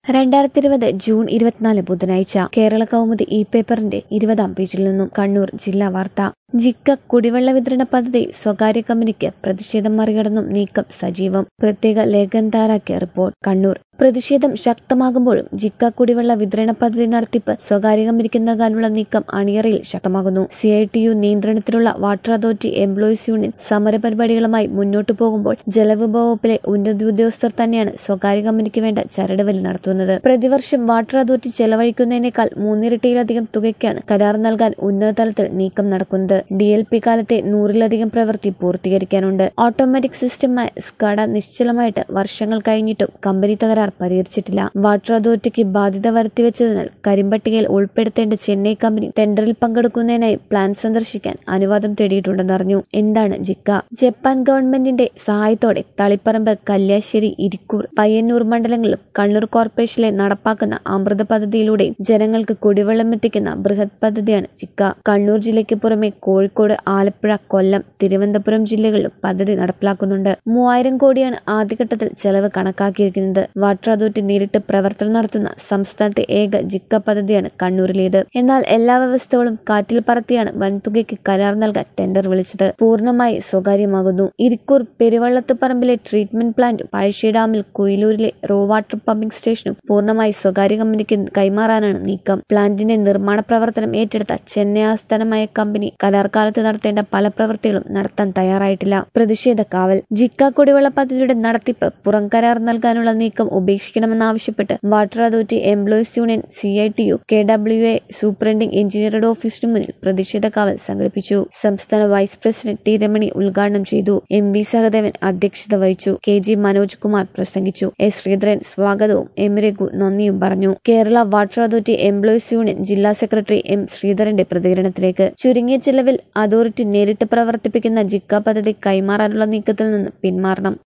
2020 June 24 ബുധനാഴ്ച കേരള കൗമുദി പേപ്പറിന്റെ 20-ാം പേജിൽ നിന്നും കണ്ണൂർ ജില്ലാ വാർത്ത. ജിക്ക കുടിവെള്ള വിതരണ പദ്ധതി സ്വകാര്യ കമ്പനിക്ക് പ്രതിഷേധം മറികടന്നും നീക്കം സജീവം. പ്രത്യേക ലേഖകൻ തയ്യാറാക്കിയ റിപ്പോർട്ട്. കണ്ണൂർ. പ്രതിഷേധം ശക്തമാകുമ്പോഴും ജിക്ക കുടിവെള്ള വിതരണ പദ്ധതി നടത്തിപ്പ് സ്വകാര്യ കമ്പനിക്ക് നൽകാനുള്ള നീക്കം അണിയറയിൽ ശക്തമാകുന്നു. CITU നിയന്ത്രണത്തിലുള്ള വാട്ടർ അതോറിറ്റി എംപ്ലോയീസ് യൂണിയൻ സമരപരിപാടികളുമായി മുന്നോട്ടു പോകുമ്പോൾ ജലവിഭവ വകുപ്പിലെ ഉന്നത ഉദ്യോഗസ്ഥർ തന്നെയാണ് സ്വകാര്യ കമ്പനിക്ക് വേണ്ട ചരടുവലി നടത്തുന്നത്. പ്രതിവർഷം വാട്ടർ അതോറിറ്റി ചെലവഴിക്കുന്നതിനേക്കാൾ മൂന്നിരട്ടിയിലധികം തുകയ്ക്കാണ് കരാർ നൽകാൻ ഉന്നതതലത്തിൽ നീക്കം നടക്കുന്നത്. DLP കാലത്തെ 100-ലധികം പ്രവൃത്തി പൂർത്തീകരിക്കാനുണ്ട്. ഓട്ടോമാറ്റിക് സിസ്റ്റമായ സ്കഡ നിശ്ചലമായിട്ട് വർഷങ്ങൾ കഴിഞ്ഞിട്ടും കമ്പനി തകരാർ പരിഹരിച്ചിട്ടില്ല. വാട്ടർ അതോറിറ്റിക്ക് ബാധ്യത വരുത്തിവെച്ചതിനാൽ കരിമ്പട്ടികയിൽ ഉൾപ്പെടുത്തേണ്ട ചെന്നൈ കമ്പനി ടെൻഡറിൽ പങ്കെടുക്കുന്നതിനായി പ്ലാൻ സന്ദർശിക്കാൻ അനുവാദം തേടിയിട്ടുണ്ടെന്നറിഞ്ഞു. എന്താണ് ജിക്ക? ജപ്പാൻ ഗവൺമെന്റിന്റെ സഹായത്തോടെ തളിപ്പറമ്പ്, കല്യാശ്ശേരി, ഇരിക്കൂർ, പയ്യന്നൂർ മണ്ഡലങ്ങളിലും കണ്ണൂർ കോർപ്പറേഷനിലെ നടപ്പാക്കുന്ന അമൃത പദ്ധതിയിലൂടെയും ജനങ്ങൾക്ക് കുടിവെള്ളം എത്തിക്കുന്ന ബൃഹത് പദ്ധതിയാണ് ജിക്ക. കണ്ണൂർ ജില്ലയ്ക്ക് പുറമെ കോഴിക്കോട്, ആലപ്പുഴ, കൊല്ലം, തിരുവനന്തപുരം ജില്ലകളിലും പദ്ധതി നടപ്പിലാക്കുന്നുണ്ട്. 3000 കോടിയാണ് ആദ്യഘട്ടത്തിൽ ചെലവ് കണക്കാക്കിയിരിക്കുന്നത്. വാട്ടർ അതോറിറ്റി നേരിട്ട് പ്രവർത്തനം നടത്തുന്ന സംസ്ഥാനത്തെ ഏക ജിക്ക പദ്ധതിയാണ് കണ്ണൂരിലേത്. എന്നാൽ എല്ലാ വ്യവസ്ഥകളും കാറ്റിൽ പറത്തിയാണ് വൻതുകയ്ക്ക് കരാർ നൽകാൻ ടെൻഡർ വിളിച്ചത്. പൂർണ്ണമായി സ്വകാര്യമാകുന്നു. ഇരിക്കൂർ പെരുവള്ളത്ത് പറമ്പിലെ ട്രീറ്റ്മെന്റ് പ്ലാന്റും പഴശ്ശി ഡാമിൽ കുയിലൂരിലെ റോ വാട്ടർ പമ്പിംഗ് സ്റ്റേഷനും പൂർണ്ണമായി സ്വകാര്യ കമ്പനിക്ക് കൈമാറാനാണ് നീക്കം. പ്ലാന്റിന്റെ നിർമ്മാണ പ്രവർത്തനം ഏറ്റെടുത്ത ചെന്നൈ ആസ്ഥാനമായ കമ്പനി കരാർ കാലത്ത് നടത്തേണ്ട പല പ്രവൃത്തികളും നടത്താൻ തയ്യാറായിട്ടില്ല. പ്രതിഷേധ കാവൽ. ജിക്ക കുടിവെള്ള പദ്ധതിയുടെ നടത്തിപ്പ് പുറം കരാർ നൽകാനുള്ള നീക്കം ഉപേക്ഷിക്കണമെന്നാവശ്യപ്പെട്ട് water authority employees union, CITU, KWA superintending എഞ്ചിനീയറുടെ ഓഫീസിനു മുന്നിൽ പ്രതിഷേധ കാവൽ സംഘടിപ്പിച്ചു. സംസ്ഥാന വൈസ് പ്രസിഡന്റ് T രമണി ഉദ്ഘാടനം ചെയ്തു. MV സഹദേവൻ അധ്യക്ഷത വഹിച്ചു. KG മനോജ് കുമാർ പ്രസംഗിച്ചു. S ശ്രീധരൻ സ്വാഗതവും M രഘു നന്ദിയും പറഞ്ഞു. Kerala water authority employees union ജില്ലാ സെക്രട്ടറി M ശ്രീധരന്റെ പ്രതികരണത്തിലേക്ക്. ചുരുങ്ങിയ ചെലവിൽ അതോറിറ്റി നേരിട്ട് പ്രവർത്തിപ്പിക്കുന്ന ജിക്ക പദ്ധതി കൈമാറാനുള്ള നീക്കത്തിൽ നിന്ന് പിന്മാറണം.